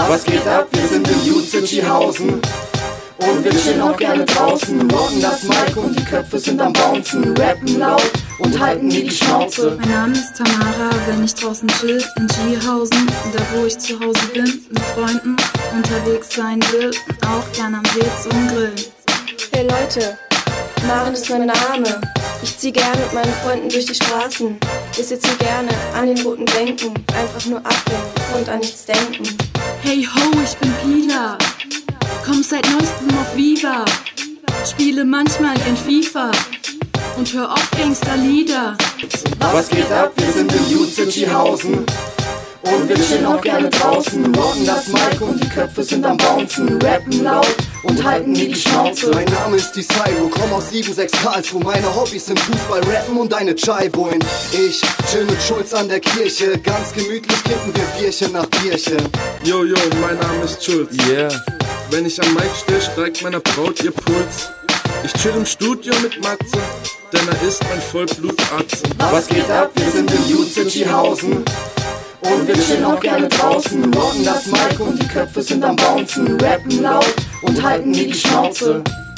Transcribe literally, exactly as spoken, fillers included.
Was geht ab? Wir sind in Jutzichhausen und wir chillen auch gerne draußen. Rocken das Mic und die Köpfe sind am Bouncen. Rappen laut und halten mir die Schnauze. Mein Name ist Tamara, wenn ich draußen chill in G-Hausen, da wo ich zu Hause bin, mit Freunden unterwegs sein will und auch gerne am See zum Grillen. Hey Leute, Maren ist mein Name. Ich zieh gerne mit meinen Freunden durch die Straßen. Wir sitzen gerne an den roten Bänken, einfach nur abhängen und an nichts denken. Hey ho, ich bin Pila, komm seit neuestem auf Viva, spiele manchmal gern FIFA und hör oft Gangsterlieder. Was geht ab? Wir sind in Jutzichhausen und wir chillen auch gerne draußen. Rocken das Mic und die Köpfe sind am Bouncen. Rappen laut und halten mir die Schnauze. Mein Name ist die Cyro, komm aus sieben sechs Karlsruhe. Meine Hobbys sind Fußball, Rappen und eine Chai-Boin. Ich chill mit Schulz an der Kirche, ganz gemütlich kippen wir Bierchen nach Bierchen. Yo, yo, mein Name ist Schulz. Yeah. Wenn ich am Mic stehe, steigt meiner Braut ihr Puls. Ich chill im Studio mit Matze, denn er ist mein Vollblutarzt. Was geht ab? Wir sind in Jutzichhausen und wir chillen auch gerne draußen. Rocken das Mic und die Köpfe sind am Bouncen. Rappen laut und halten mir die Schnauze.